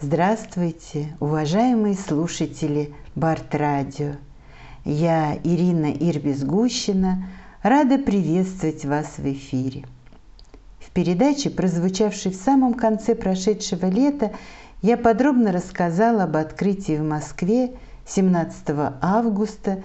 Здравствуйте, уважаемые слушатели Барт-радио. Я, Ирина Ирбис-Гущина, рада приветствовать вас в эфире. В передаче, прозвучавшей в самом конце прошедшего лета, я подробно рассказала об открытии в Москве 17 августа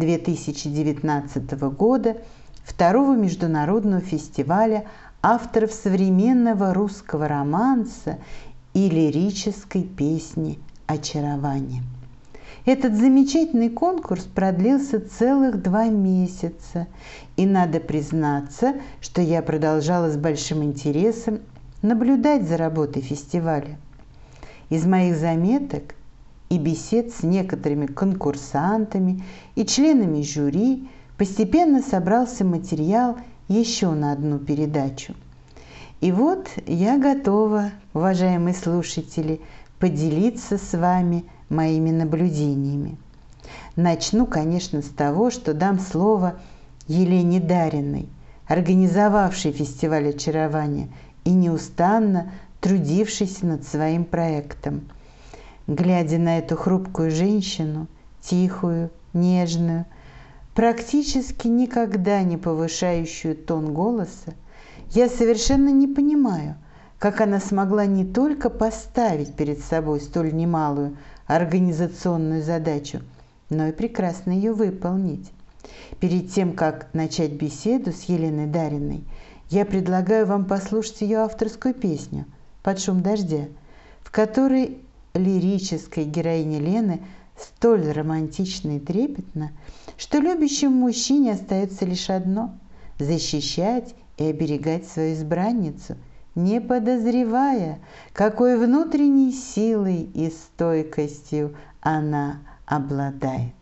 2019 года второго международного фестиваля авторов современного русского романса и лирической песни «Очарование». Этот замечательный конкурс продлился целых 2 месяца, и надо признаться, что я продолжала с большим интересом наблюдать за работой фестиваля. Из моих заметок и бесед с некоторыми конкурсантами и членами жюри постепенно собрался материал еще на одну передачу. И вот я готова, уважаемые слушатели, поделиться с вами моими наблюдениями. Начну, конечно, с того, что дам слово Елене Дариной, организовавшей фестиваль «Очарование» и неустанно трудившейся над своим проектом. Глядя на эту хрупкую женщину, тихую, нежную, практически никогда не повышающую тон голоса, я совершенно не понимаю, как она смогла не только поставить перед собой столь немалую организационную задачу, но и прекрасно ее выполнить. Перед тем, как начать беседу с Еленой Дариной, я предлагаю вам послушать ее авторскую песню «Под шум дождя», в которой лирическая героиня Лены столь романтична и трепетна, что любящему мужчине остается лишь одно – защищать и оберегать свою избранницу, не подозревая, какой внутренней силой и стойкостью она обладает.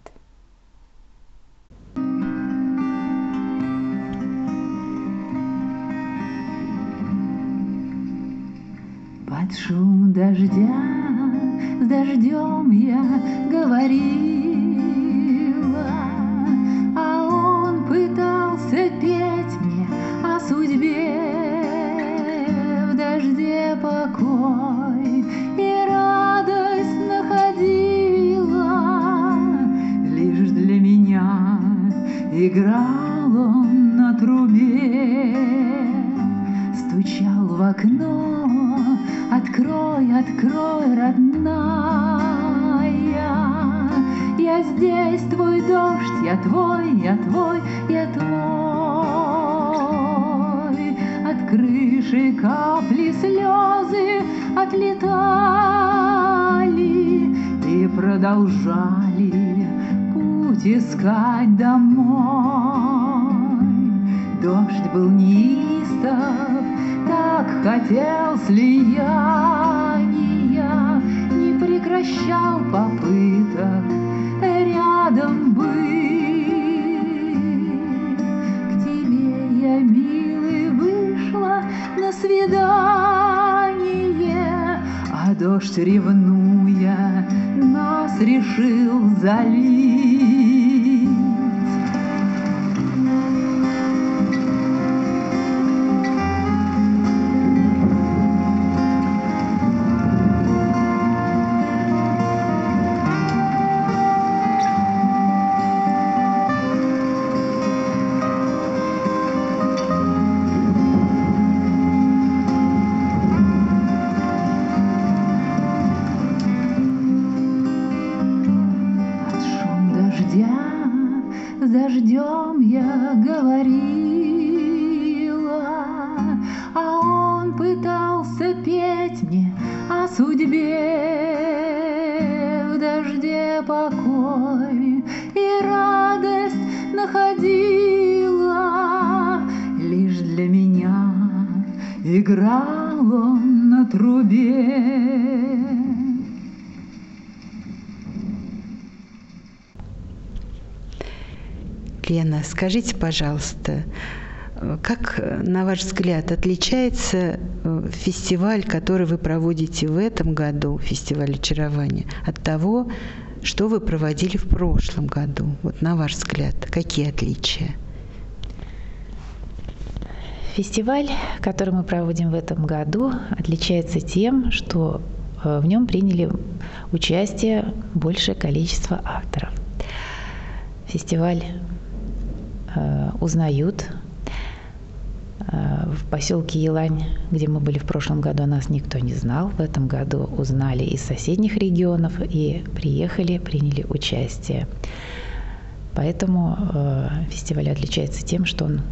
Под шум дождя с дождем я говорила, а он пытался петь мне о судьбе. В дожде покой и радость находила. Лишь для меня играл он на трубе, стучал в окно: «Открой, открой, родная, я здесь, твой дождь, я твой, я твой, я твой». От крыши капли слезы отлетали и продолжали путь искать домой. Дождь был неистов, так хотел слияния, не прекращал попыток рядом быть. К тебе я, милый, вышла на свидание, а дождь, ревнуя, нас решил залить. С дождем я говорила, а он пытался петь мне о судьбе. В дожде покой и радость находила. Лишь для меня играл он на трубе. Лена, скажите, пожалуйста, как, на ваш взгляд, отличается фестиваль, который вы проводите в этом году, фестиваль «Очарование», от того, что вы проводили в прошлом году? Вот на ваш взгляд, какие отличия? Фестиваль, который мы проводим в этом году, отличается тем, что в нем приняли участие большее количество авторов. Фестиваль узнают. В поселке Елань, где мы были в прошлом году, нас никто не знал. В этом году узнали из соседних регионов и приехали, приняли участие. Поэтому фестиваль отличается тем, что он,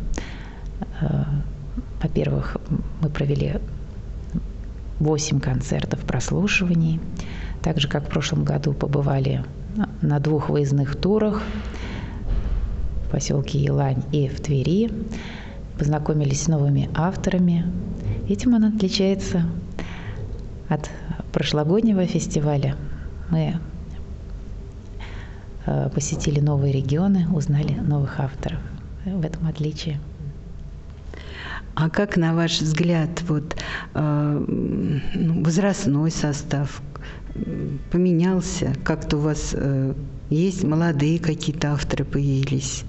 во-первых, мы провели 8 концертов, прослушиваний. Так же, как в прошлом году, побывали на 2 выездных турах в поселке Елань и в Твери. Познакомились с новыми авторами. Этим он отличается от прошлогоднего фестиваля. Мы посетили новые регионы, узнали новых авторов. В этом отличие. А как, на ваш взгляд, возрастной состав поменялся? Как-то у вас есть молодые какие-то авторы появились?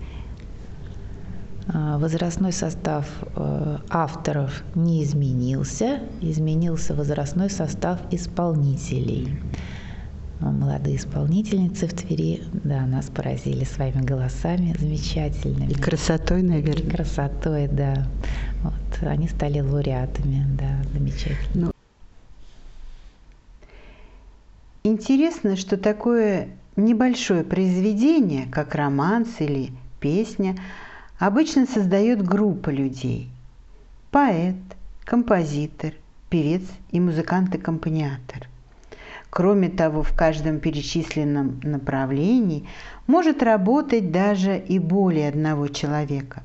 Возрастной состав авторов не изменился. Изменился возрастной состав исполнителей. Молодые исполнительницы в Твери, да, нас поразили своими голосами замечательными. И красотой, наверное. И красотой, да. Вот, они стали лауреатами, да, замечательно. Интересно, что такое небольшое произведение, как романс или песня, обычно создает группа людей. Поэт, композитор, певец и музыкант-аккомпаниатор. Кроме того, в каждом перечисленном направлении может работать даже и более одного человека.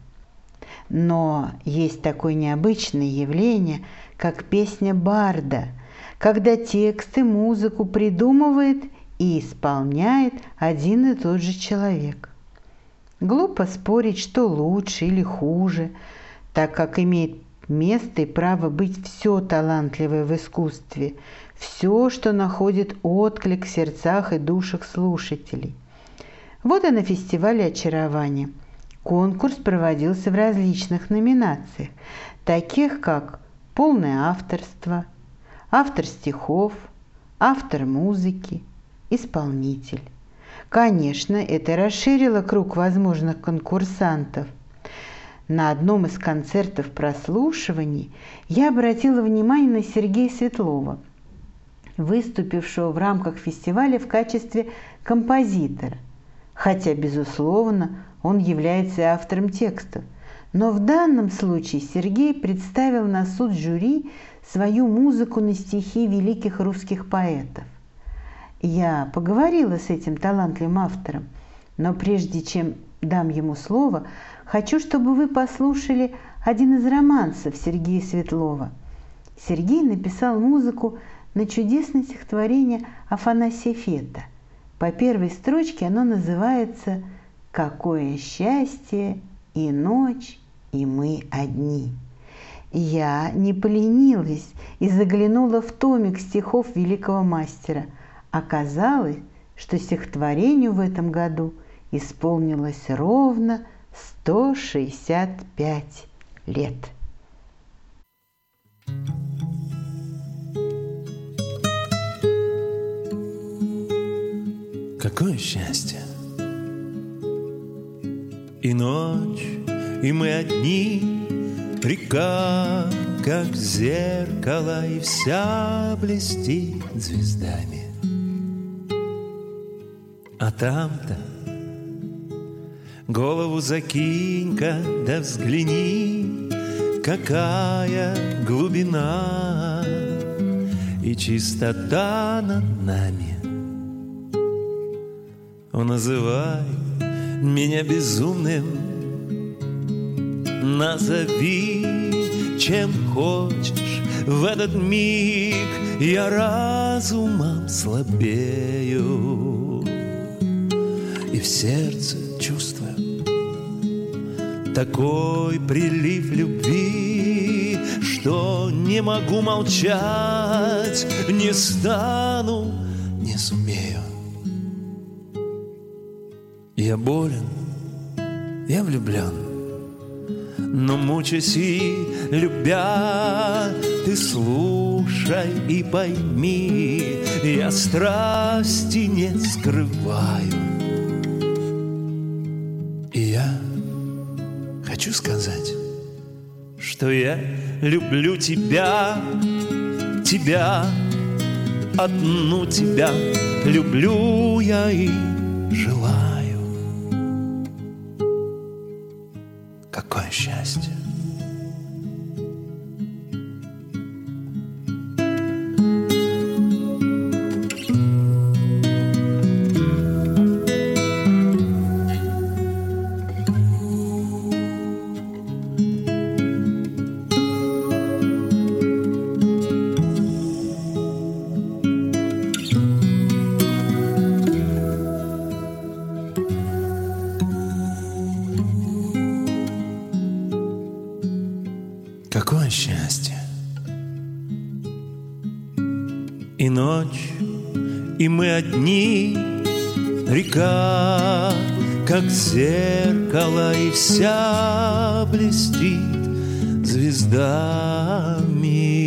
Но есть такое необычное явление, как песня барда, когда текст и музыку придумывает и исполняет один и тот же человек. Глупо спорить, что лучше или хуже, так как имеет место и право быть все талантливое в искусстве, все, что находит отклик в сердцах и душах слушателей. Вот и на фестивале очарования. Конкурс проводился в различных номинациях, таких как полное авторство, автор стихов, автор музыки, исполнитель. Конечно, это расширило круг возможных конкурсантов. На одном из концертов прослушиваний я обратила внимание на Сергея Светлова, выступившего в рамках фестиваля в качестве композитора, хотя, безусловно, он является автором текстов. Но в данном случае Сергей представил на суд жюри свою музыку на стихи великих русских поэтов. Я поговорила с этим талантливым автором, но прежде чем дам ему слово, хочу, чтобы вы послушали один из романсов Сергея Светлова. Сергей написал музыку на чудесное стихотворение Афанасия Фета. По первой строчке оно называется «Какое счастье и ночь, и мы одни». Я не поленилась и заглянула в томик стихов великого мастера. Оказалось, что стихотворению в этом году исполнилось ровно 165 лет. Какое счастье! И ночь, и мы одни, река, как зеркало, и вся блестит звездами. А там-то голову закинь-ка, да взгляни, какая глубина и чистота над нами. О, называй меня безумным, назови, чем хочешь. В этот миг я разумом слабею, и в сердце чувствую такой прилив любви, что не могу молчать, не стану, не сумею. Я болен, я влюблен, но мучаясь и любя, ты слушай слушай и пойми, я страсти не скрываю. И я хочу сказать, что я люблю тебя, тебя, одну тебя люблю я и желаю. Какое счастье! Какое счастье! И ночь, и мы одни, река, как зеркало, и вся блестит звездами.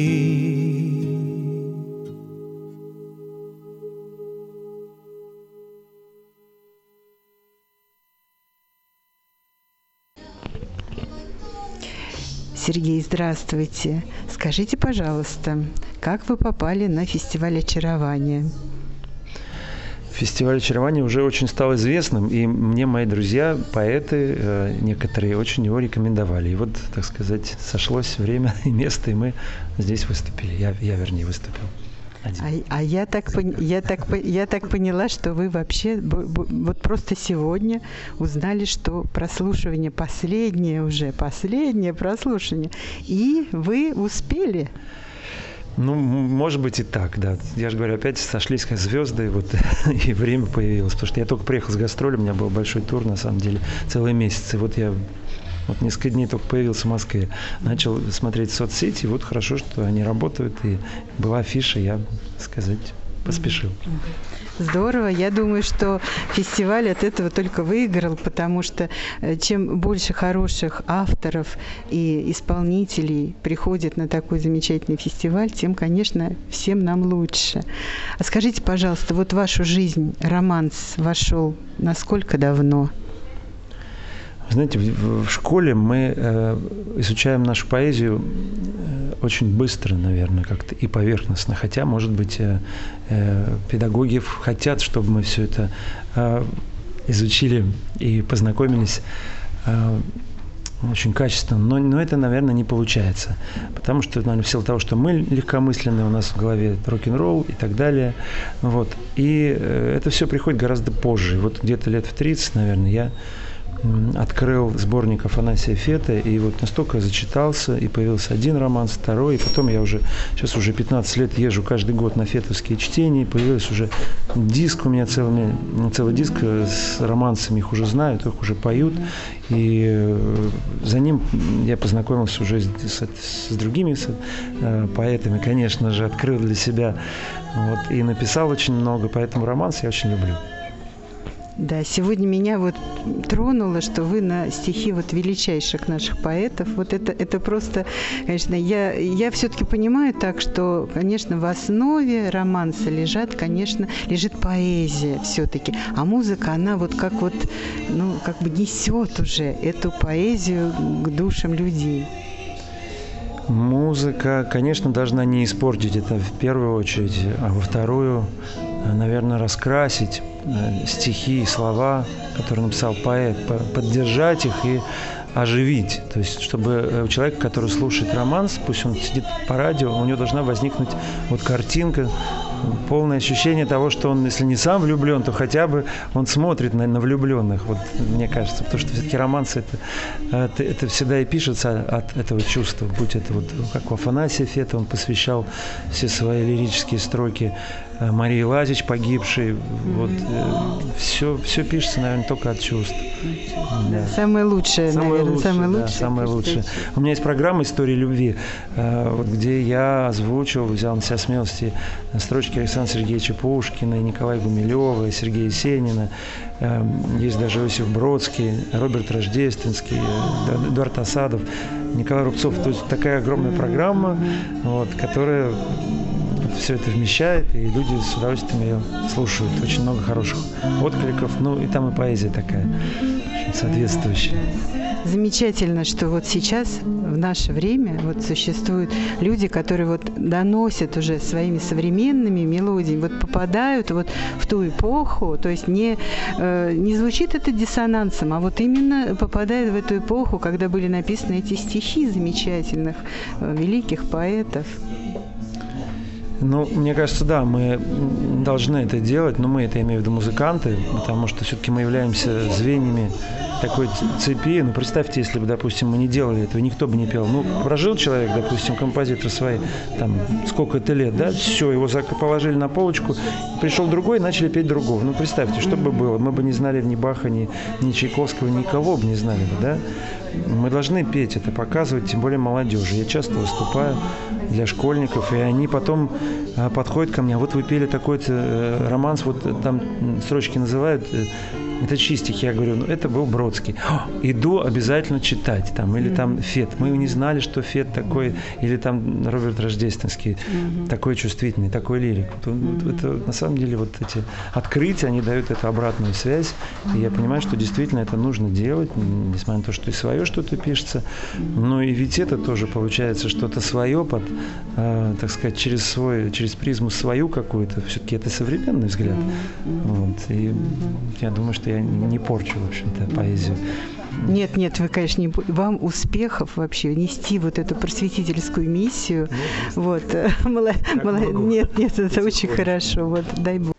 Сергей, здравствуйте. Скажите, пожалуйста, как вы попали на фестиваль очарования? Фестиваль очарования уже очень стал известным, и мне мои друзья, поэты, некоторые очень его рекомендовали. И вот, так сказать, сошлось время и место, и мы здесь выступили. Я вернее, выступил. Я так поняла, что вы вообще вот просто сегодня узнали, что прослушивание последнее прослушивание, и вы успели. Ну, может быть и так, да. Я же говорю, опять сошлись как звезды, вот, и время появилось. Потому что я только приехал с гастроли, у меня был большой тур, на самом деле, целый месяц. И вот я несколько дней только появился в Москве, начал смотреть соцсети, и вот хорошо, что они работают, и была афиша, я, так сказать, поспешил. Здорово. Я думаю, что фестиваль от этого только выиграл, потому что чем больше хороших авторов и исполнителей приходит на такой замечательный фестиваль, тем, конечно, всем нам лучше. А скажите, пожалуйста, вот в вашу жизнь романс вошел насколько давно? Знаете, в школе мы изучаем нашу поэзию очень быстро, наверное, как-то и поверхностно. Хотя, может быть, педагоги хотят, чтобы мы все это изучили и познакомились очень качественно. Но это, наверное, не получается. Потому что, наверное, в силу того, что мы легкомысленные, у нас в голове рок-н-ролл и так далее. Вот. И это все приходит гораздо позже. Вот где-то лет в 30, наверное, я открыл сборник Афанасия Фета, и вот настолько зачитался, и появился один романс, второй, и потом я сейчас уже 15 лет езжу каждый год на фетовские чтения, и появился уже диск у меня целый диск с романсами, их уже знают, их уже поют, и за ним я познакомился уже с другими поэтами, конечно же, открыл для себя, вот, и написал очень много, поэтому романс я очень люблю. Да, сегодня меня вот тронуло, что вы на стихи вот величайших наших поэтов. Вот это просто, конечно, я все-таки понимаю так, что, конечно, в основе романса лежит поэзия все-таки. А музыка, она вот как бы несет уже эту поэзию к душам людей. Музыка, конечно, должна не испортить это в первую очередь, а во вторую, наверное, раскрасить стихи и слова, которые написал поэт, поддержать их и оживить. То есть, чтобы у человека, который слушает романс, пусть он сидит по радио, у него должна возникнуть вот картинка, полное ощущение того, что он, если не сам влюблен, то хотя бы он смотрит на влюбленных, вот мне кажется, потому что все-таки романсы это всегда и пишется от этого чувства, будь это вот как у Афанасия Фета, он посвящал все свои лирические строки Марии Лазич, погибшей, вот все пишется, наверное, только от чувств. Да. Самое лучшее, наверное, самое лучшее. У меня есть программа «История любви», вот, где я озвучил, взял на себя смелости строчки Александра Сергеевича Пушкина, Николая Гумилева, Сергея Есенина. Есть даже Иосиф Бродский, Роберт Рождественский, Эдуард Асадов, Николай Рубцов. То есть такая огромная программа, вот, которая все это вмещает, и люди с удовольствием ее слушают. Очень много хороших откликов, ну и там и поэзия такая, соответствующая. Замечательно, что вот сейчас, в наше время, вот существуют люди, которые вот доносят уже своими современными мелодиями, вот попадают вот в ту эпоху, то есть не звучит это диссонансом, а вот именно попадает в эту эпоху, когда были написаны эти стихи замечательных, великих поэтов. Ну, мне кажется, да, мы должны это делать, но мы, это имею в виду музыканты, потому что все-таки мы являемся звеньями такой цепи. Ну, представьте, если бы, допустим, мы не делали этого, никто бы не пел. Ну, прожил человек, допустим, композитор свои, там, сколько-то лет, да, все, его положили на полочку, пришел другой, начали петь другого. Ну, представьте, что бы было, мы бы не знали ни Баха, ни Чайковского, никого бы не знали бы, да. Мы должны петь это, показывать, тем более молодежи. Я часто выступаю для школьников, и они потом подходят ко мне, а вот вы пели такой-то романс, вот там строчки называют, это чьи стихи? Я говорю, ну это был Бродский. Иду обязательно читать, там, или там Фет. Мы не знали, что Фет такой, или там Роберт Рождественский, такой чувствительный, такой лирик. Это, на самом деле, вот эти открытия, они дают эту обратную связь, и я понимаю, что действительно это нужно делать, несмотря на то, что и свое что-то пишется, но и ведь это тоже получается что-то свое, под, так сказать, через призму свою какую-то, все-таки это современный взгляд. Вот. И я думаю, что я не порчу, в общем-то, поэзию. Нет, вы, конечно, не... Вам успехов вообще нести вот эту просветительскую миссию. Вот. Нет, это очень хорошо. Вот, дай Бог.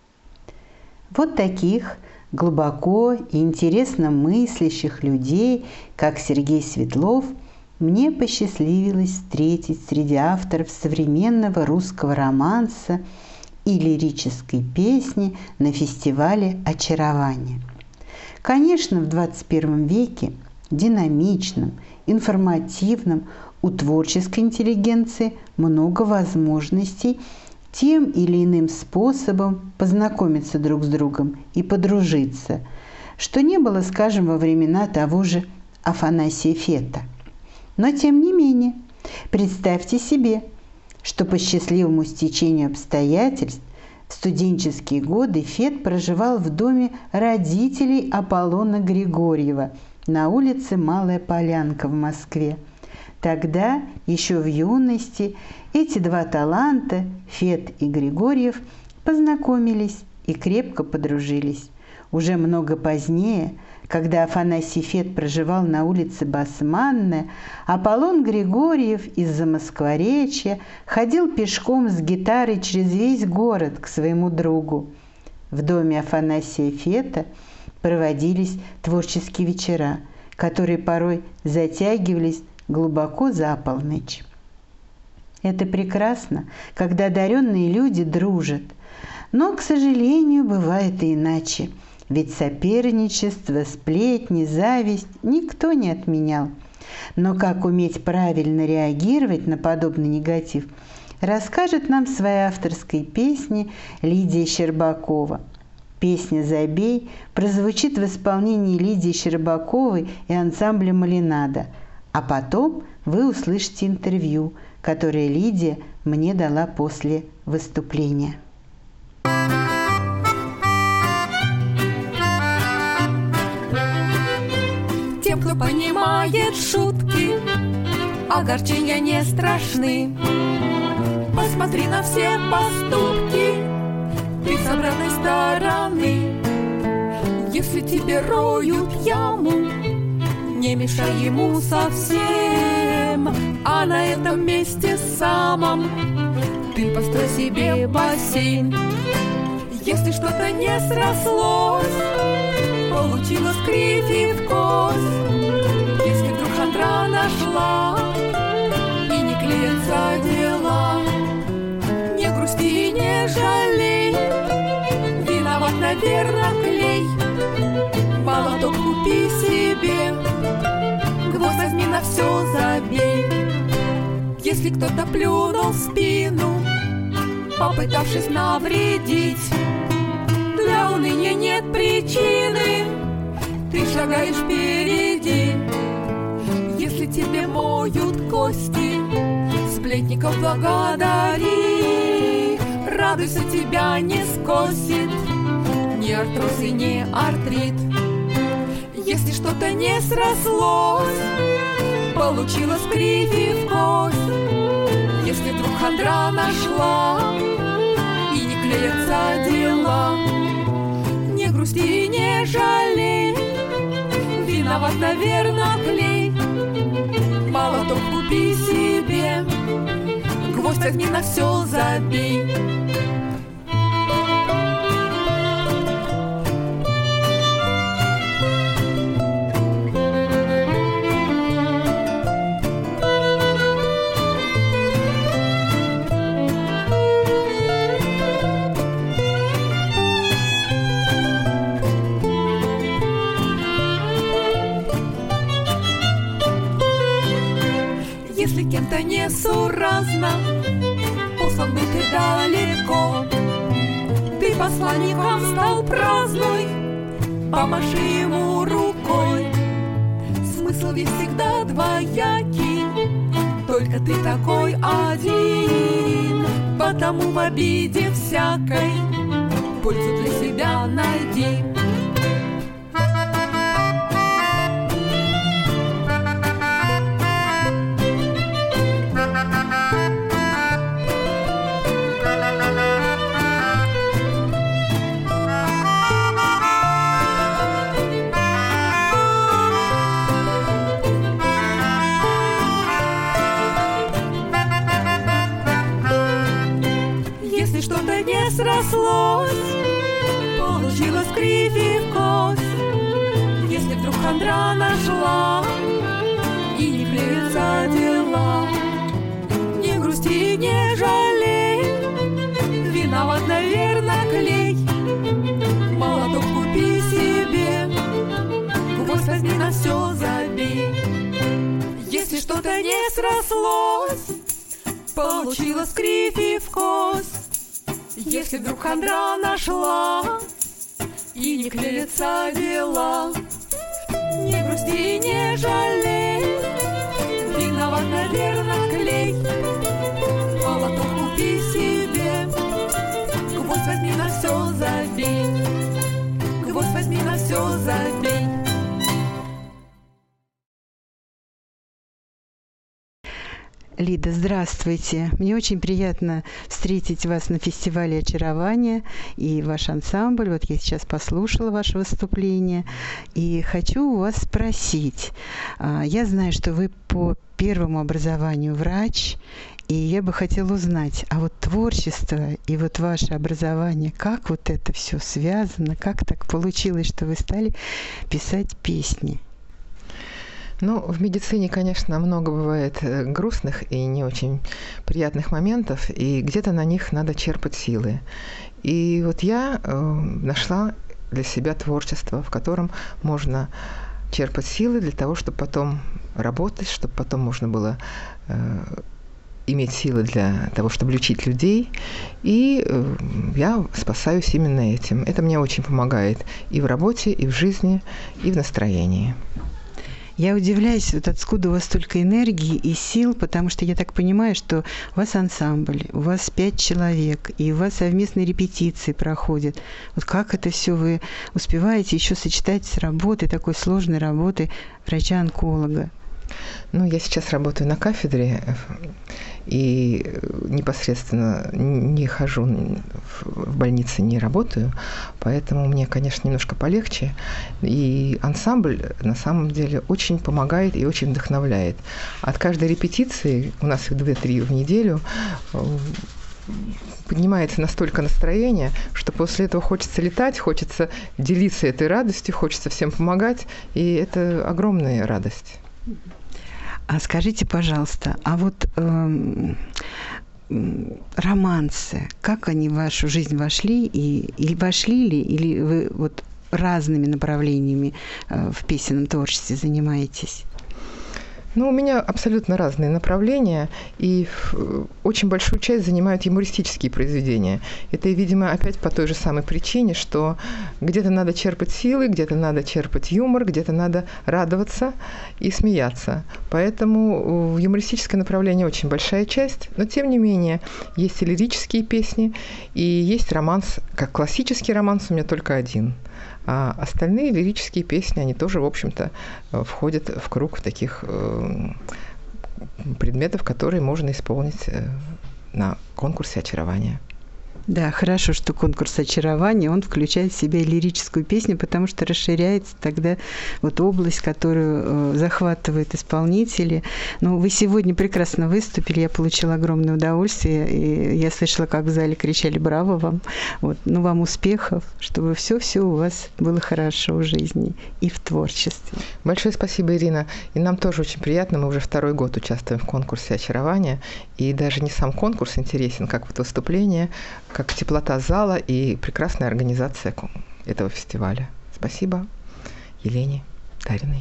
Вот таких глубоко и интересно мыслящих людей, как Сергей Светлов, мне посчастливилось встретить среди авторов современного русского романса и лирической песни на фестивале «Очарование». Конечно, в 21 веке, динамичном, информативном, у творческой интеллигенции много возможностей тем или иным способом познакомиться друг с другом и подружиться, что не было, скажем, во времена того же Афанасия Фета. Но тем не менее, представьте себе, что по счастливому стечению обстоятельств в студенческие годы Фет проживал в доме родителей Аполлона Григорьева на улице Малая Полянка в Москве. Тогда, еще в юности, эти два таланта, Фет и Григорьев, познакомились и крепко подружились. Уже много позднее, когда Афанасий Фет проживал на улице Басманная, Аполлон Григорьев из-за Москворечья ходил пешком с гитарой через весь город к своему другу. В доме Афанасия Фета проводились творческие вечера, которые порой затягивались глубоко за полночь. Это прекрасно, когда одаренные люди дружат, но, к сожалению, бывает и иначе. Ведь соперничество, сплетни, зависть никто не отменял. Но как уметь правильно реагировать на подобный негатив, расскажет нам в своей авторской песне Лидия Щербакова. Песня «Забей» прозвучит в исполнении Лидии Щербаковой и ансамбля «Малинада», а потом вы услышите интервью, которое Лидия мне дала после выступления. Тем, кто понимает шутки, огорчения не страшны. Посмотри на все поступки ты с обратной стороны. Если тебе роют яму, не мешай ему совсем, а на этом месте самом ты построй себе бассейн. Если что-то не срослось, получилось кривь и вкос, если вдруг хандра нашла и не клеятся дела, не грусти и не жалей, виноват, наверное, клей. Молоток купи себе, гвоздь возьми, на все забей. Если кто-то плюнул в спину, попытавшись навредить, для уныния нет причины, ты шагаешь впереди. Если тебе моют кости, сплетников благодари. радуйся, тебя не скосит ни артроз и ни артрит. Если что-то не срослось, получилось кривь и в кость, если вдруг хандра нашла и не клеятся дела, не грусти и не жалей, виноват, наверно, клей. Молоток купи себе, гвоздь возьми, на все забей. Если кем-то несуразно послан был ты далеко, ты посланником стал, празднуй, помаши ему рукой. Смысл ведь всегда двоякий, только ты такой один, потому в обиде всякой пользу для себя найди. Если что-то не срослось, получилось кривь и в кость, если вдруг хандра нашла и не клеятся дела, не грусти и не жалей, виноват, наверно, клей. Молоток купи себе, гвоздь возьми, на все забей. Если что-то не срослось, получилось кривь и в кость, если вдруг хандра нашла и не клеятся дела, не грусти и не жалей, виноват, наверно, клей. Молоток купи себе, гвоздь возьми, на все забей, гвоздь возьми, на все забей. Лида, здравствуйте. Мне очень приятно встретить вас на фестивале очарования и ваш ансамбль. Вот я сейчас послушала ваше выступление и хочу у вас спросить. Я знаю, что вы по первому образованию врач, и я бы хотела узнать, а вот творчество и вот ваше образование, как вот это все связано, как так получилось, что вы стали писать песни? Ну, в медицине, конечно, много бывает грустных и не очень приятных моментов, и где-то на них надо черпать силы. И вот я нашла для себя творчество, в котором можно черпать силы для того, чтобы потом работать, чтобы потом можно было иметь силы для того, чтобы лечить людей. И я спасаюсь именно этим. Это мне очень помогает и в работе, и в жизни, и в настроении. Я удивляюсь, вот откуда у вас столько энергии и сил, потому что я так понимаю, что у вас ансамбль, у вас 5 человек, и у вас совместные репетиции проходят. Вот как это все вы успеваете еще сочетать с работой, такой сложной работой врача-онколога? Ну, я сейчас работаю на кафедре и непосредственно не хожу в больнице, не работаю, поэтому мне, конечно, немножко полегче. И ансамбль, на самом деле, очень помогает и очень вдохновляет. От каждой репетиции, у нас их 2-3 в неделю, поднимается настолько настроение, что после этого хочется летать, хочется делиться этой радостью, хочется всем помогать, и это огромная радость. А скажите, пожалуйста, а вот романсы, как они в вашу жизнь вошли, или вошли ли, или вы вот разными направлениями в песенном творчестве занимаетесь? Ну, у меня абсолютно разные направления, и очень большую часть занимают юмористические произведения. Это, видимо, опять по той же самой причине, что где-то надо черпать силы, где-то надо черпать юмор, где-то надо радоваться и смеяться. Поэтому юмористическое направление очень большая часть, но, тем не менее, есть и лирические песни, и есть романс, как классический романс у меня только один. А остальные лирические песни, они тоже, в общем-то, входят в круг таких предметов, которые можно исполнить на конкурсе очарования. Да, хорошо, что конкурс очарования, он включает в себя лирическую песню, потому что расширяется тогда вот область, которую захватывают исполнители. Ну, вы сегодня прекрасно выступили, я получила огромное удовольствие, и я слышала, как в зале кричали «Браво вам!». Вот. Ну, вам успехов, чтобы все-все у вас было хорошо в жизни и в творчестве. Большое спасибо, Ирина. И нам тоже очень приятно, мы уже 2-й год участвуем в конкурсе очарования, и даже не сам конкурс интересен, как вот выступление, как теплота зала и прекрасная организация этого фестиваля. Спасибо Елене Дариной.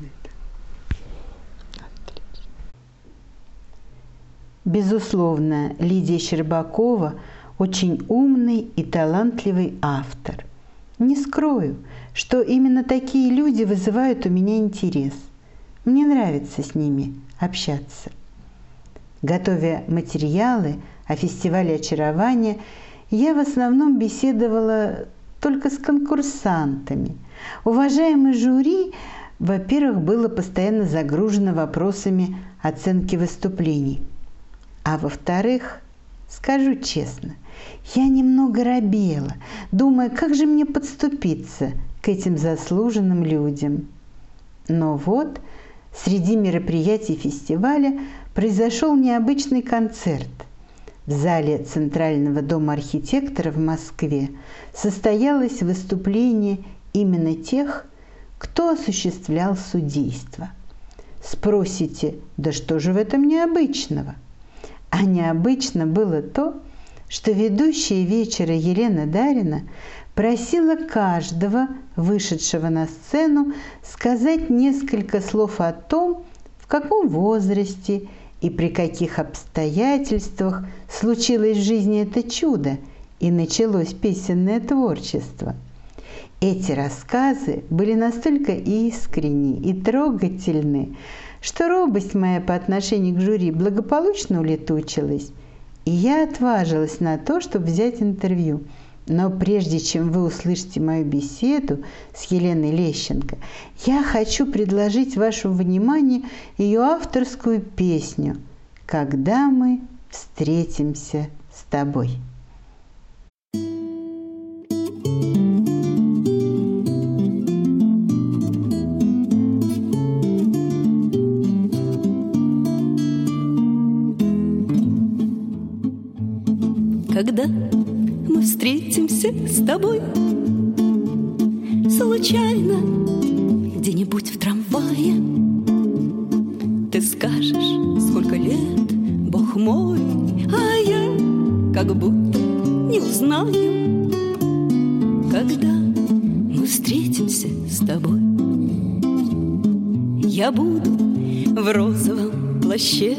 Безусловно, Лидия Щербакова очень умный и талантливый автор. Не скрою, что именно такие люди вызывают у меня интерес. Мне нравится с ними общаться. Готовя материалы о фестивале очарования, я в основном беседовала только с конкурсантами. Уважаемый жюри, во-первых, было постоянно загружено вопросами оценки выступлений. А во-вторых, скажу честно, я немного робела, думая, как же мне подступиться к этим заслуженным людям. Но вот среди мероприятий фестиваля произошел необычный концерт. В зале Центрального дома архитектора в Москве состоялось выступление именно тех, кто осуществлял судейство. Спросите, да что же в этом необычного? А необычно было то, что ведущая вечера Елена Дарина просила каждого, вышедшего на сцену, сказать несколько слов о том, в каком возрасте и при каких обстоятельствах случилось в жизни это чудо и началось песенное творчество. Эти рассказы были настолько искренни и трогательны, что робость моя по отношению к жюри благополучно улетучилась, и я отважилась на то, чтобы взять интервью. Но прежде чем вы услышите мою беседу с Еленой Лещенко, я хочу предложить вашему вниманию ее авторскую песню «Когда мы встретимся с тобой». Когда мы встретимся с тобой случайно где-нибудь в трамвае, ты скажешь, сколько лет, Бог мой, а я как будто не узнаю. Когда мы встретимся с тобой, я буду в розовом плаще,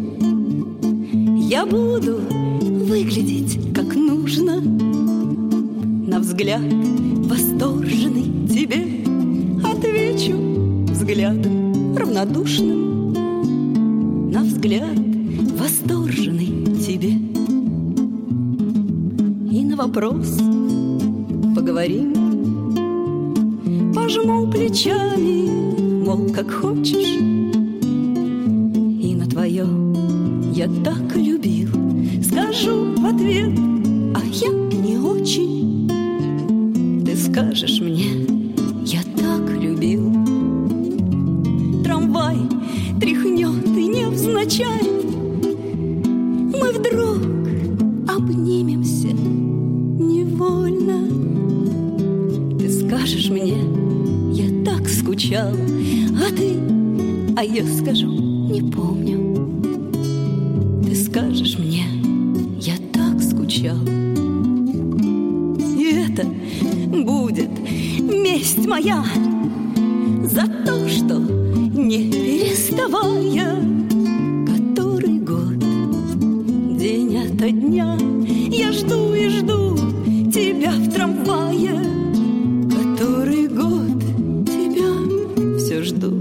я буду выглядеть как нужно. На взгляд восторженный тебе отвечу взглядом равнодушным. На взгляд восторженный тебе. И на вопрос поговорим, пожму плечами, мол, как хочешь. И на твое «я так любил» скажу в ответ, а я не очень. Ты скажешь мне, я так любил. Трамвай тряхнет и невзначай, мы вдруг обнимемся невольно. Ты скажешь мне, я так скучал, а я скажу, не помню. Ты скажешь мне, я так скучал. И это будет месть моя за то, что не переставал узнавая, который год, день ото дня я жду и жду тебя в трамвае, который год тебя все жду.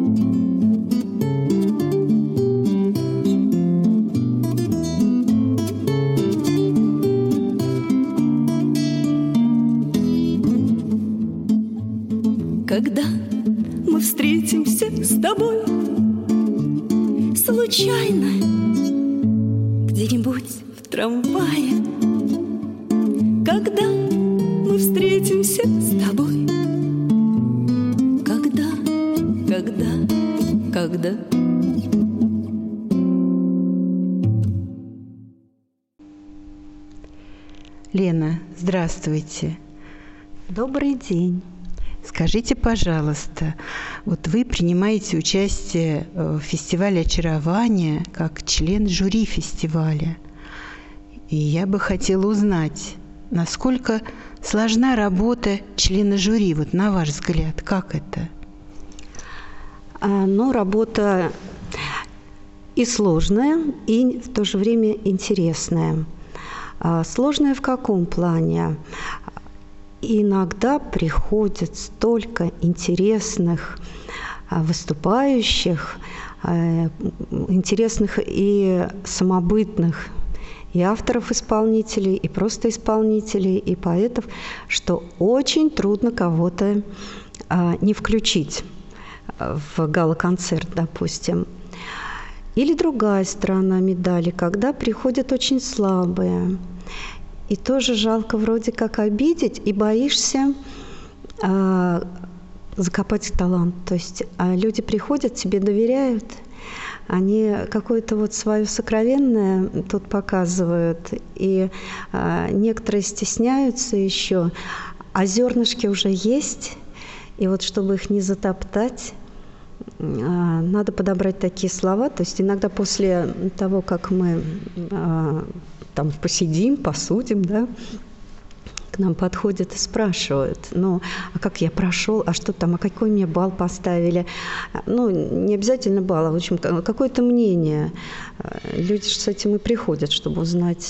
Когда мы встретимся с тобой случайно где-нибудь в трамвае, когда мы встретимся с тобой, когда. Лена, здравствуйте. Добрый день. Скажите, пожалуйста, вот вы принимаете участие в фестивале очарования как член жюри фестиваля. И я бы хотела узнать, насколько сложна работа члена жюри, вот на ваш взгляд, как это? Ну, работа и сложная, и в то же время интересная. Сложная в каком плане? Иногда приходит столько интересных выступающих, интересных и самобытных, и авторов-исполнителей, и просто исполнителей, и поэтов, что очень трудно кого-то не включить в гала-концерт, допустим. Или другая сторона медали, когда приходят очень слабые. И тоже жалко вроде как обидеть, и боишься закопать талант. То есть люди приходят, тебе доверяют, они какое-то вот свое сокровенное тут показывают, и некоторые стесняются еще, а зернышки уже есть, и вот чтобы их не затоптать, надо подобрать такие слова. То есть иногда после того, как мы там посидим, посудим, да, к нам подходят и спрашивают, ну, а как я прошел, а что там, а какой мне балл поставили? Ну, не обязательно балл, а в общем, какое-то мнение. Люди же с этим и приходят, чтобы узнать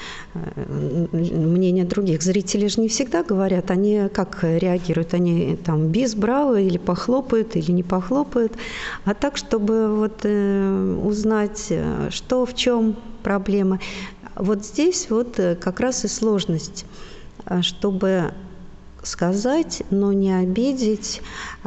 мнение других. Зрители же не всегда говорят, они как реагируют, они там бис, браво, или похлопают, или не похлопают, а так, чтобы вот узнать, что, в чем проблема. Вот здесь вот как раз и сложность, чтобы сказать, но не обидеть,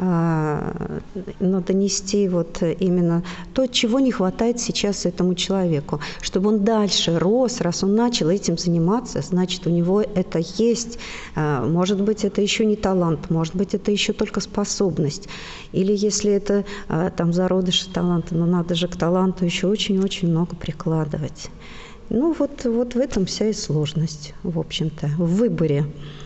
но донести вот именно то, чего не хватает сейчас этому человеку, чтобы он дальше рос, раз он начал этим заниматься, значит, у него это есть, может быть, это еще не талант, может быть, это еще только способность, или если это там зародыши таланта, но надо же к таланту еще очень-очень много прикладывать. Ну, вот в этом вся и сложность, в общем-то, в выборе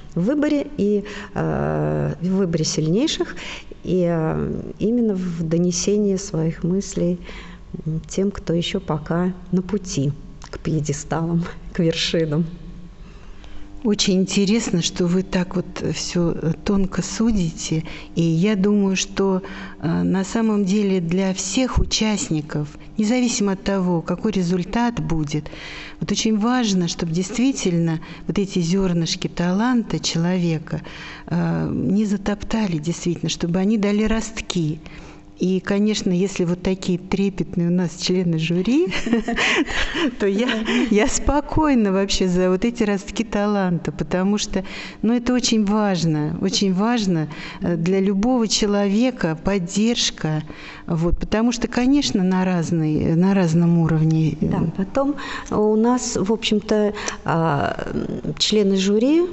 и в выборе сильнейших, и именно в донесении своих мыслей тем, кто еще пока на пути к пьедесталам, к вершинам. Очень интересно, что вы так вот все тонко судите, и я думаю, что на самом деле для всех участников, независимо от того, какой результат будет, вот очень важно, чтобы действительно вот эти зернышки таланта человека не затоптали действительно, чтобы они дали ростки. И, конечно, если вот такие трепетные у нас члены жюри, то я спокойна вообще за вот эти ростки таланта, потому что, ну, это очень важно для любого человека поддержка, вот, потому что, конечно, на разном уровне. Да, потом у нас, в общем-то, члены жюри,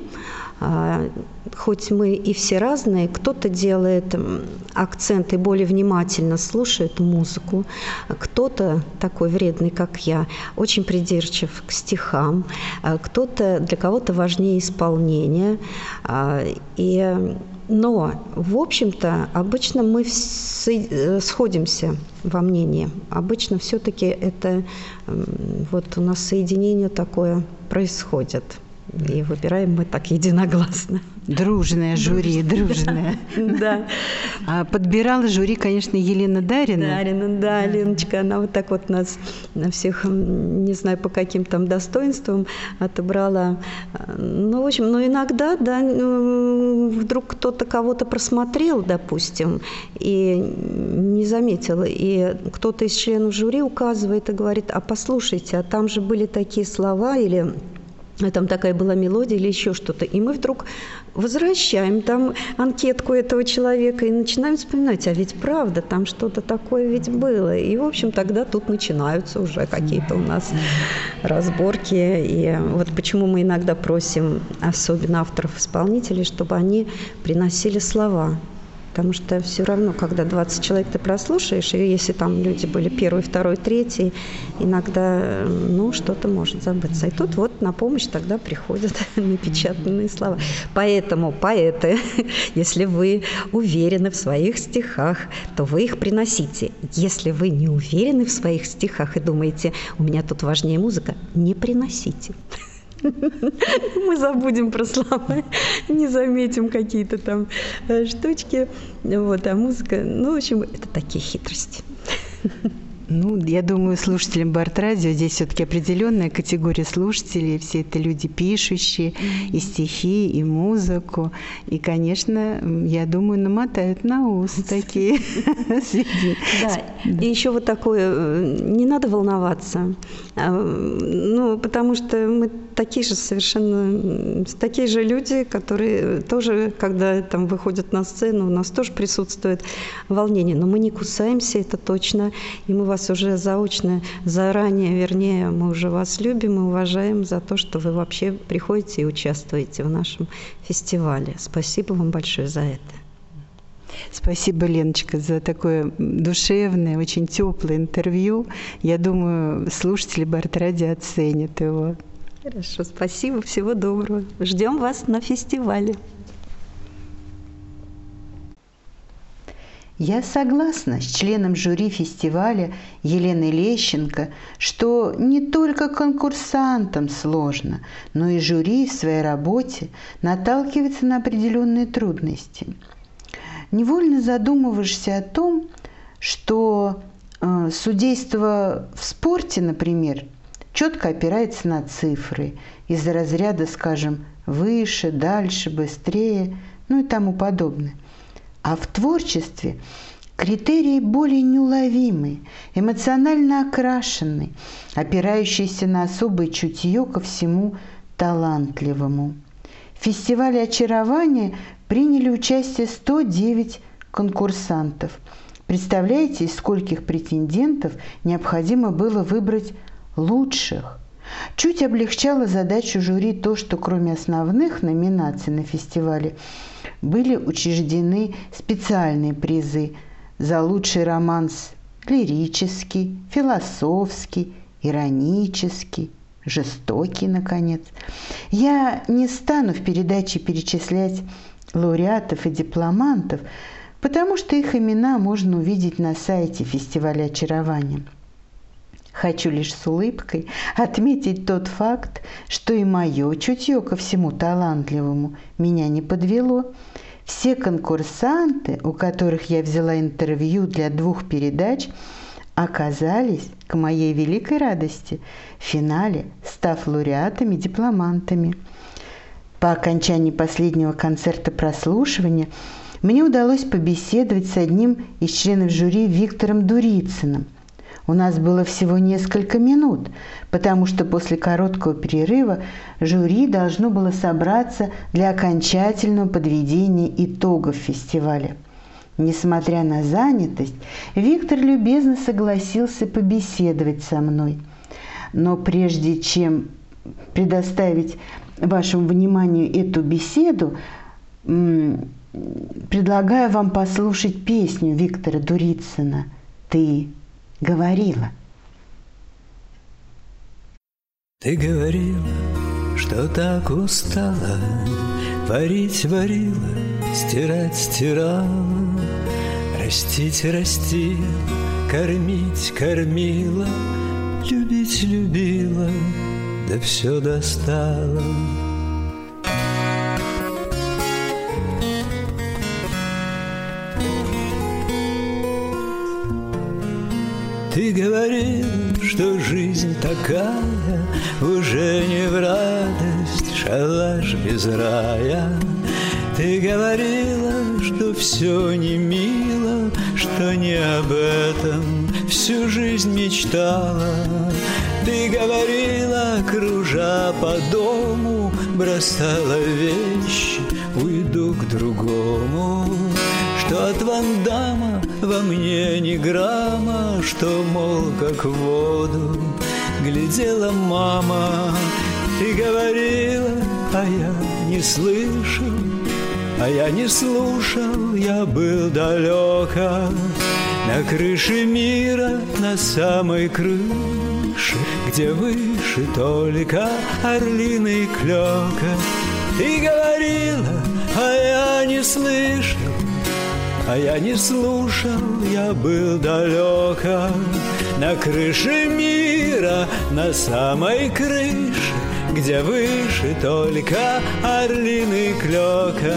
хоть мы и все разные, кто-то делает акцент и более внимательно слушает музыку, кто-то такой вредный, как я, очень придирчив к стихам, для кого-то важнее исполнение. Но, в общем-то, обычно мы сходимся во мнении. Обычно все-таки это вот у нас соединение такое происходит. И выбираем мы так единогласно. Дружное жюри, дружное. Да. А подбирала жюри, конечно, Елена Дарина. Да, Леночка, она вот так вот нас на всех, не знаю, по каким там достоинствам отобрала. Ну, в общем, иногда, да, вдруг кто-то кого-то просмотрел, допустим, и не заметил, и кто-то из членов жюри указывает и говорит: а послушайте, а там же были такие слова, или там такая была мелодия, или еще что-то. И мы вдруг возвращаем там анкетку этого человека и начинаем вспоминать, а ведь правда, там что-то такое ведь было. И, в общем, тогда тут начинаются уже какие-то у нас разборки. И вот почему мы иногда просим, особенно авторов-исполнителей, чтобы они приносили слова. Потому что все равно, когда 20 человек ты прослушаешь, и если там люди были первый, второй, третий, иногда, что-то может забыться. И тут вот на помощь тогда приходят напечатанные слова. Поэтому, поэты, если вы уверены в своих стихах, то вы их приносите. Если вы не уверены в своих стихах и думаете, у меня тут важнее музыка, не приносите. Мы забудем про слова, не заметим какие-то там штучки. А музыка, в общем, это такие хитрости. Я думаю, слушателям Барт-радио здесь все-таки определенная категория слушателей. Все это люди пишущие и стихи, и музыку. И, конечно, я думаю, намотают на ус такие сведения. Да, и еще вот такое, не надо волноваться. Потому что мы такие же совершенно, такие же люди, которые тоже, когда там выходят на сцену, у нас тоже присутствует волнение. Но мы не кусаемся, это точно. И мы вас уже заранее, мы уже вас любим и уважаем за то, что вы вообще приходите и участвуете в нашем фестивале. Спасибо вам большое за это. Спасибо, Леночка, за такое душевное, очень теплое интервью. Я думаю, слушатели Барт-радио оценят его. Хорошо, спасибо, всего доброго. Ждем вас на фестивале. Я согласна с членом жюри фестиваля Еленой Лещенко, что не только конкурсантам сложно, но и жюри в своей работе наталкивается на определенные трудности. Невольно задумываешься о том, что судейство в спорте, например, четко опирается на цифры из разряда, скажем, выше, дальше, быстрее, и тому подобное. А в творчестве критерии более неуловимые, эмоционально окрашенные, опирающиеся на особое чутье ко всему талантливому. В фестивале очарования приняли участие 109 конкурсантов. Представляете, из скольких претендентов необходимо было выбрать лучших? Чуть облегчало задачу жюри то, что кроме основных номинаций на фестивале были учреждены специальные призы за лучший романс лирический, философский, иронический, жестокий, наконец. Я не стану в передаче перечислять лауреатов и дипломантов, потому что их имена можно увидеть на сайте фестиваля очарования. Хочу лишь с улыбкой отметить тот факт, что и мое чутье ко всему талантливому меня не подвело. Все конкурсанты, у которых я взяла интервью для 2 передач, оказались, к моей великой радости, в финале, став лауреатами-дипломантами. По окончании последнего концерта прослушивания мне удалось побеседовать с одним из членов жюри Виктором Дурицыным. У нас было всего несколько минут, потому что после короткого перерыва жюри должно было собраться для окончательного подведения итогов фестиваля. Несмотря на занятость, Виктор любезно согласился побеседовать со мной. Но прежде чем предоставить вашему вниманию эту беседу, предлагаю вам послушать песню Виктора Дурицына «Ты говорила». Ты говорила, что так устала, варить варила, стирать стирала, растить растила, кормить кормила, любить любила, да все достала. Ты говорил, что жизнь такая уже не в радость, шалаш без рая. Ты говорила, что все не мило, что не об этом всю жизнь мечтала. Ты говорила, кружа по дому, бросала вещи, уйду к другому. Что от Ван Дамма во мне ни грамма, что, мол, как в воду глядела мама. Ты говорила, а я не слышал, а я не слушал, я был далеко. На крыше мира, на самой крыше, где выше только орлиный клёкот. Ты говорила, а я не слышал, а я не слушал, я был далеко. На крыше мира, на самой крыше, где выше только орлиный клёкот.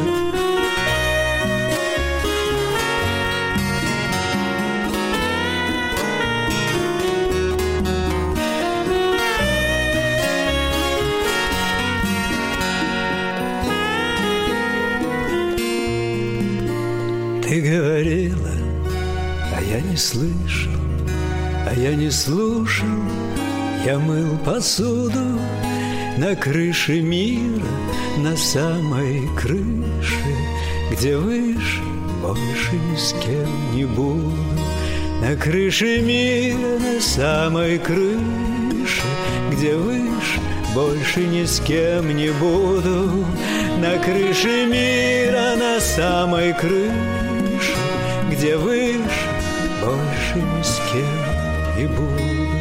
Ты говорила, а я не слышал, а я не слушал, я мыл посуду на крыше мира, на самой крыше, где выше больше ни с кем не буду. На крыше мира, на самой крыше, где выше больше ни с кем не буду. На крыше мира, на самой крыше, где выше больше ни с кем не буду.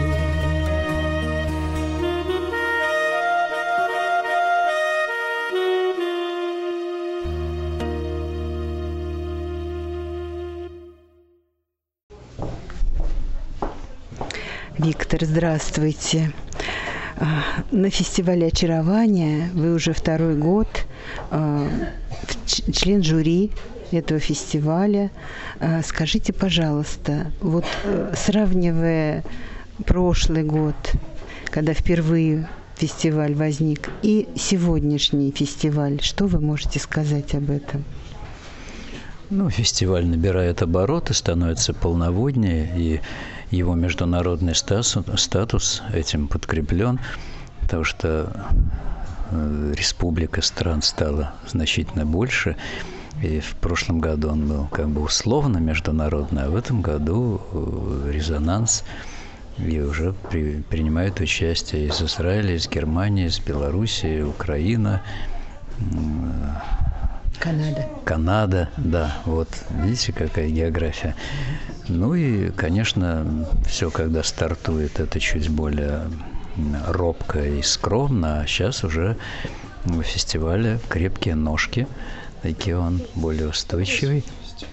Виктор, здравствуйте. На фестивале «Очарование» вы уже второй год член жюри этого фестиваля. Скажите, пожалуйста, вот сравнивая прошлый год, когда впервые фестиваль возник, и сегодняшний фестиваль, что вы можете сказать об этом? Ну, фестиваль набирает обороты, становится полноводнее, и его международный статус этим подкреплен, потому что республика стран стала значительно больше, и в прошлом году он был как бы условно международный, а в этом году резонанс, и уже принимают участие из Израиля, из Германии, из Белоруссии, Украина, Канада, да, вот, видите, какая география. Ну и, конечно, все, когда стартует, это чуть более робко и скромно, а сейчас уже в фестивале крепкие ножки, такие он более устойчивый.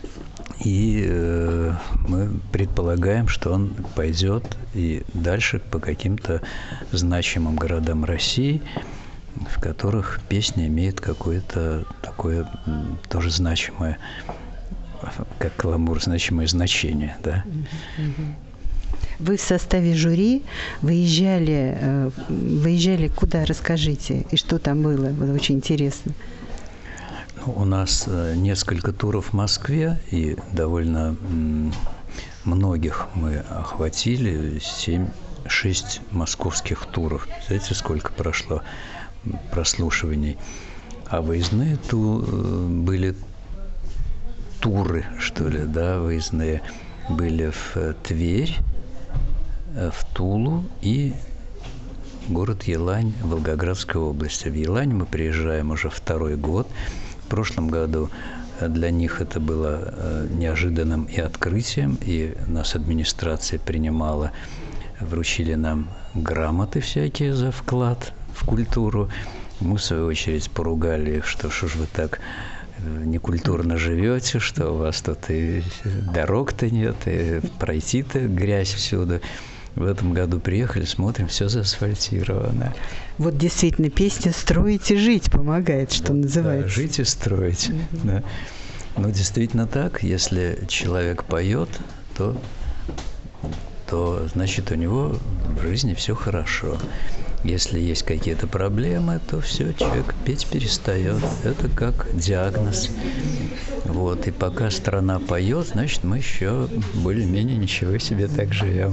И мы предполагаем, что он пойдет и дальше по каким-то значимым городам России, в которых песня имеет какое-то такое тоже значимое, как каламбур, значимое значение, да. Вы в составе жюри выезжали куда, расскажите, и что там было? Было очень интересно. У нас несколько туров в Москве, и довольно многих мы охватили, 7-6 московских туров. Знаете, сколько прошло прослушиваний? А выездные были туры, что ли, да, выездные были в Тверь, в Тулу и город Елань Волгоградской области. В Елань мы приезжаем уже второй год. В прошлом году для них это было неожиданным и открытием, и нас администрация принимала, вручили нам грамоты всякие за вклад в культуру. Мы, в свою очередь, поругали их, что ж вы так некультурно живете, что у вас тут и дорог-то нет, и пройти-то грязь всюду. В этом году приехали, смотрим, все заасфальтировано. Вот действительно, песня «Строить и жить» помогает, что вот, называется. Да, жить и строить. Да. Но действительно так, если человек поет, то то значит у него в жизни все хорошо. Если есть какие-то проблемы, то все, человек петь перестает. Это как диагноз. Вот. И пока страна поет, значит, мы еще более-менее ничего себе так живем.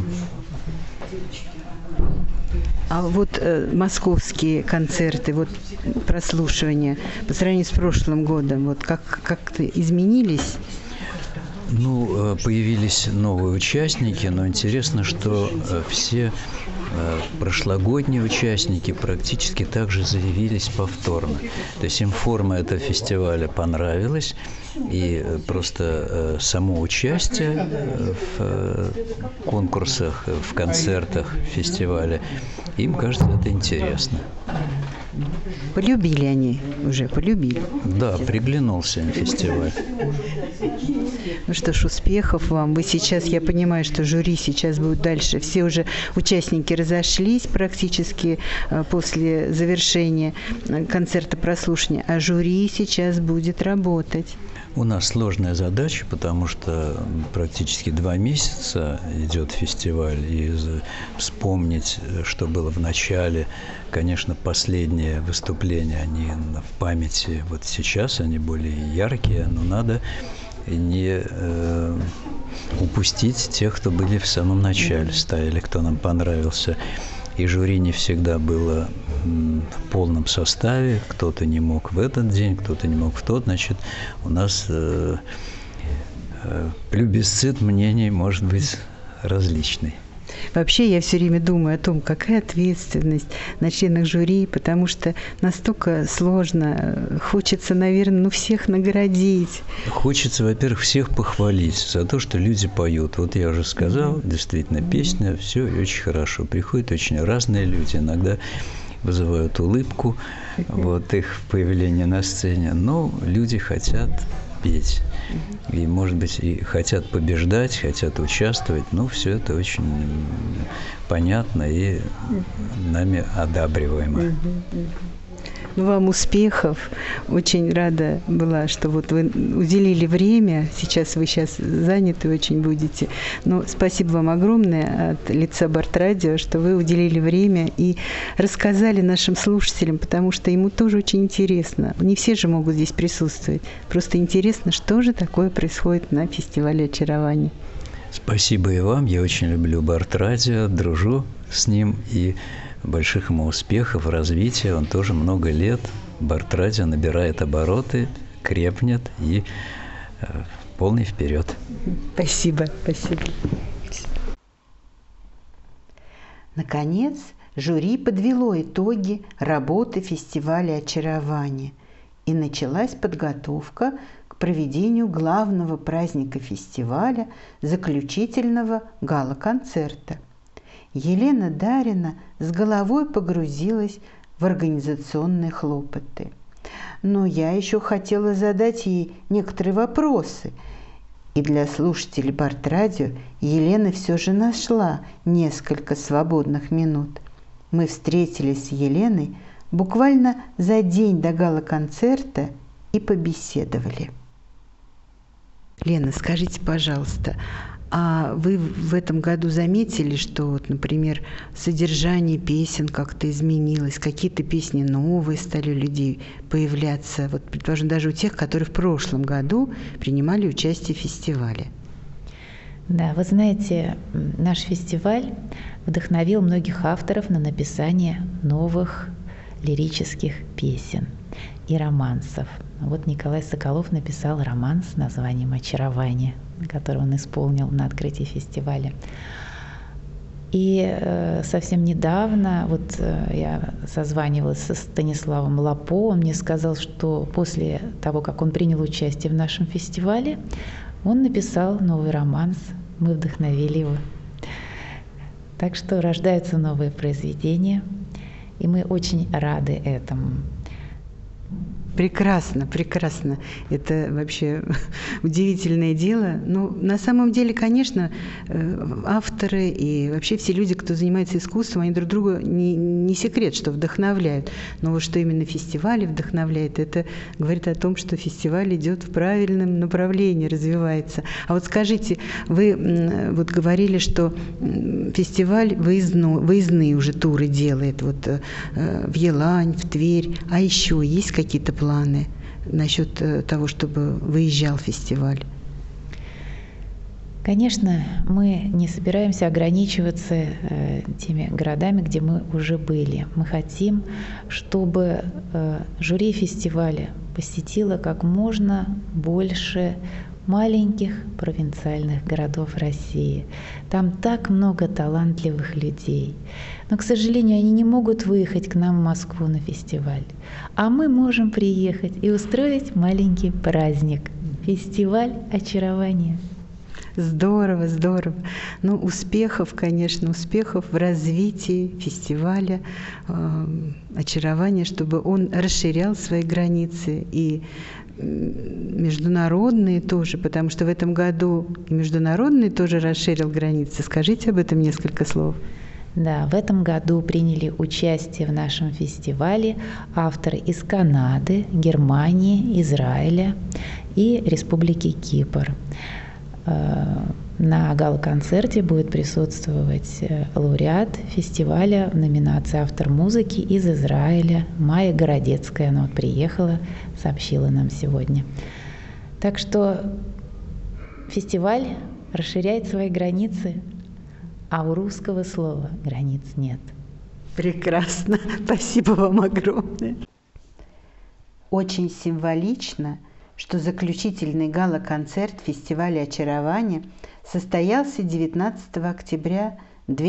А вот московские концерты, вот прослушивания по сравнению с прошлым годом, вот как-то изменились? Ну, появились новые участники, но интересно, что все прошлогодние участники практически также заявились повторно. То есть им форма этого фестиваля понравилась, и просто само участие в конкурсах, в концертах фестиваля, им кажется это интересно. Полюбили они уже, полюбили. Да, приглянулся им фестиваль. Ну что ж, успехов вам. Вы сейчас, я понимаю, что жюри сейчас будет дальше. Все уже участники разошлись практически после завершения концерта прослушивания, а жюри сейчас будет работать. У нас сложная задача, потому что практически 2 месяца идет фестиваль, и вспомнить, что было в начале, конечно, последние выступления, они в памяти вот сейчас, они более яркие, но надо не упустить тех, кто были в самом начале, стояли, кто нам понравился. И жюри не всегда было в полном составе. Кто-то не мог в этот день, кто-то не мог в тот. Значит, у нас плебисцит мнений может быть различный. Вообще, я все время думаю о том, какая ответственность на членах жюри, потому что настолько сложно. Хочется, наверное, всех наградить. Хочется, во-первых, всех похвалить за то, что люди поют. Вот я уже сказал, действительно, песня, все очень хорошо. Приходят очень разные люди, иногда вызывают улыбку, вот их появление на сцене, но люди хотят петь. И, может быть, и хотят побеждать, хотят участвовать. Ну, все это очень понятно и нами одабриваемо. Вам успехов. Очень рада была, что вот вы уделили время. Сейчас вы заняты очень будете. Но спасибо вам огромное от лица Бартрадио, что вы уделили время и рассказали нашим слушателям, потому что ему тоже очень интересно. Не все же могут здесь присутствовать. Просто интересно, что же такое происходит на фестивале очарования. Спасибо и вам. Я очень люблю Бартрадио, дружу с ним и больших ему успехов, развития. Он тоже много лет. Бартрадио набирает обороты, крепнет и полный вперед. Спасибо, спасибо. Наконец, жюри подвело итоги работы фестиваля очарования, и началась подготовка к проведению главного праздника фестиваля, заключительного гала-концерта. Елена Дарина с головой погрузилась в организационные хлопоты. Но я еще хотела задать ей некоторые вопросы. И для слушателей Бартрадио Елена все же нашла несколько свободных минут. Мы встретились с Еленой буквально за день до гала-концерта и побеседовали. Лена, скажите, пожалуйста, а вы в этом году заметили, что, вот, например, содержание песен как-то изменилось, какие-то песни новые стали у людей появляться, вот, предположим, даже у тех, которые в прошлом году принимали участие в фестивале? Да, вы знаете, наш фестиваль вдохновил многих авторов на написание новых лирических песен и романсов. Вот Николай Соколов написал романс с названием «Очарование», который он исполнил на открытии фестиваля. И совсем недавно я созванивалась со Станиславом Лапо, он мне сказал, что после того, как он принял участие в нашем фестивале, он написал новый романс, мы вдохновили его. Так что рождаются новые произведения, и мы очень рады этому. Прекрасно, прекрасно. Это вообще удивительное дело. Ну, на самом деле, конечно, авторы и вообще все люди, кто занимается искусством, они друг друга не секрет, что вдохновляют. Но вот что именно фестивали вдохновляет, это говорит о том, что фестиваль идет в правильном направлении, развивается. А вот скажите, вы вот говорили, что фестиваль выездные уже туры делает, вот в Елань, в Тверь. А еще есть какие-то планы насчет того, чтобы выезжал фестиваль? Конечно, мы не собираемся ограничиваться теми городами, где мы уже были. Мы хотим, чтобы жюри фестиваля посетило как можно больше маленьких провинциальных городов России. Там так много талантливых людей. Но, к сожалению, они не могут выехать к нам в Москву на фестиваль. А мы можем приехать и устроить маленький праздник. Фестиваль очарования. Здорово, здорово. Ну, успехов, конечно, успехов в развитии фестиваля очарования, чтобы он расширял свои границы и международные тоже, потому что в этом году и международный тоже расширил границы. Скажите об этом несколько слов. Да, в этом году приняли участие в нашем фестивале авторы из Канады, Германии, Израиля и Республики Кипр. На гала-концерте будет присутствовать лауреат фестиваля в номинации «Автор музыки» из Израиля Майя Городецкая. Она вот приехала, сообщила нам сегодня. Так что фестиваль расширяет свои границы, а у русского слова границ нет. Прекрасно. Спасибо вам огромное. Очень символично, что заключительный гала-концерт фестиваля очарования состоялся 19 октября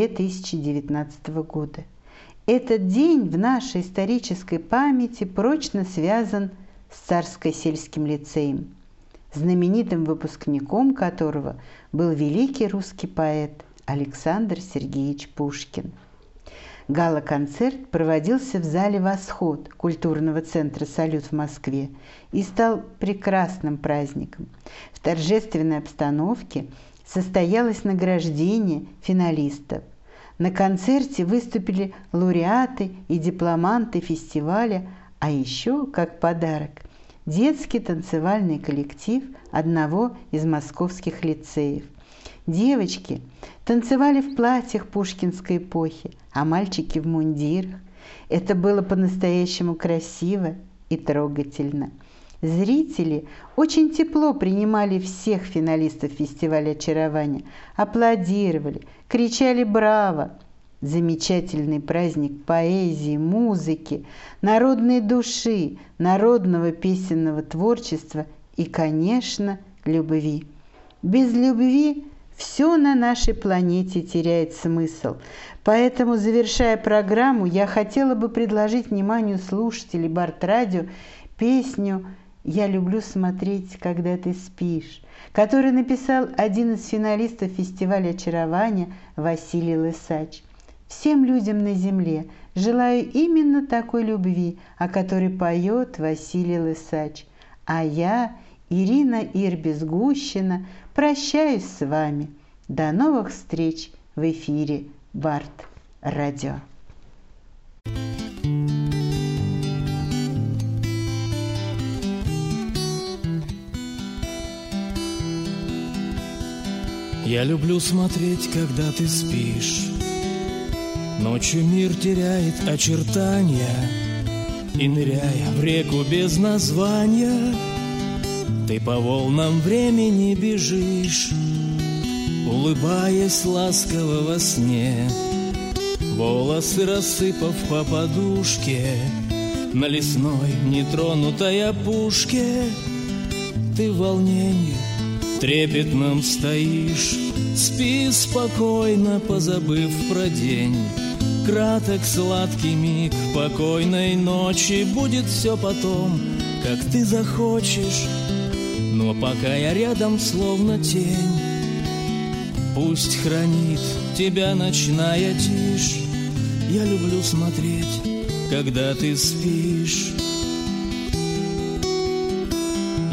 2019 года. Этот день в нашей исторической памяти прочно связан с Царско-сельским лицеем, знаменитым выпускником которого был великий русский поэт Александр Сергеевич Пушкин. Гала-концерт проводился в зале «Восход» культурного центра «Салют» в Москве и стал прекрасным праздником. В торжественной обстановке состоялось награждение финалистов. На концерте выступили лауреаты и дипломанты фестиваля, а еще, как подарок, детский танцевальный коллектив одного из московских лицеев. Девочки танцевали в платьях пушкинской эпохи, а мальчики в мундирах. Это было по-настоящему красиво и трогательно. Зрители очень тепло принимали всех финалистов фестиваля очарования, аплодировали, кричали «Браво!». Замечательный праздник поэзии, музыки, народной души, народного песенного творчества и, конечно, любви. Без любви все на нашей планете теряет смысл. Поэтому, завершая программу, я хотела бы предложить вниманию слушателей Барт-радио песню «Я люблю смотреть, когда ты спишь», которую написал один из финалистов фестиваля очарования Василий Лысач. Всем людям на земле желаю именно такой любви, о которой поет Василий Лысач. А я, Ирина Ирбис-Гущина, прощаюсь с вами. До новых встреч в эфире Барт-радио. Я люблю смотреть, когда ты спишь. Ночью мир теряет очертания, и, ныряя в реку без названия, ты по волнам времени бежишь, улыбаясь ласково во сне, волосы рассыпав по подушке на лесной нетронутой опушке. Ты в волнении трепетном стоишь, спи спокойно, позабыв про день. Краток сладкий миг покойной ночи, будет все потом, как ты захочешь. Но пока я рядом, словно тень, пусть хранит тебя ночная тишь. Я люблю смотреть, когда ты спишь.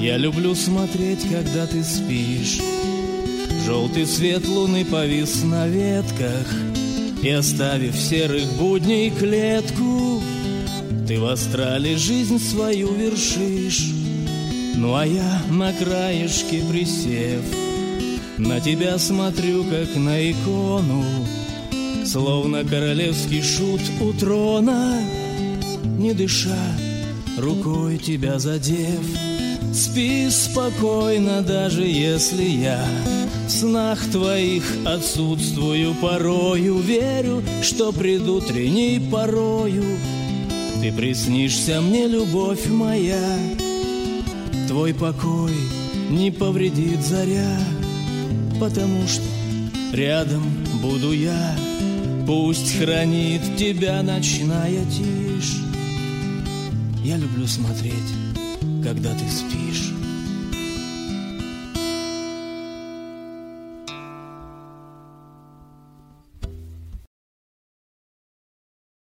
Я люблю смотреть, когда ты спишь. Желтый свет луны повис на ветках, и, оставив серых будней клетку, ты в астрале жизнь свою вершишь. Ну а я на краешке присев, на тебя смотрю, как на икону, словно королевский шут у трона, не дыша, рукой тебя задев. Спи спокойно, даже если я в снах твоих отсутствую порою. Верю, что предутренней порою ты приснишься мне, любовь моя. Твой покой не повредит заря, потому что рядом буду я. Пусть хранит тебя ночная тишь. Я люблю смотреть, когда ты спишь.